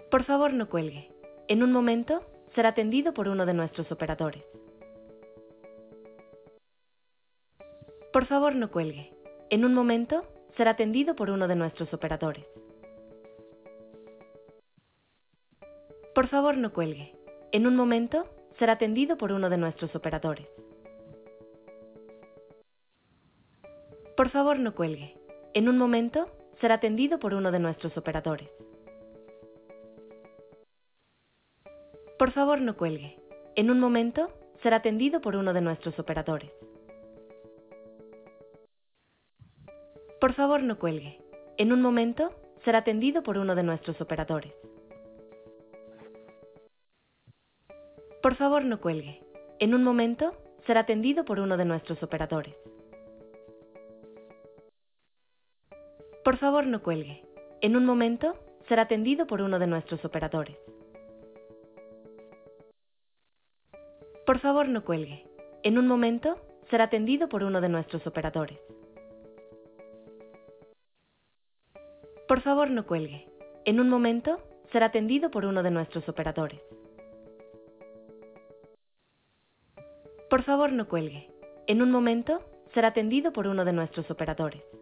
Por favor, no cuelgue. En un momento, será atendido por uno de nuestros operadores. Por favor, no cuelgue. En un momento, será atendido por uno de nuestros operadores. Por favor, no cuelgue. En un momento, será atendido por uno de nuestros operadores. Por favor, no cuelgue. En un momento, será atendido por uno de nuestros operadores. Por favor, no cuelgue. En un momento, será atendido por uno de nuestros operadores. Por favor, no cuelgue. En un momento, será atendido por uno de nuestros operadores. Por favor, no cuelgue. En un momento, será atendido por uno de nuestros operadores. Por favor, no cuelgue. En un momento, será atendido por uno de nuestros operadores. Por favor, no cuelgue. En un momento, será atendido por uno de nuestros operadores. Por favor, no cuelgue. En un momento, será atendido por uno de nuestros operadores. Por favor, no cuelgue. En un momento, será atendido por uno de nuestros operadores.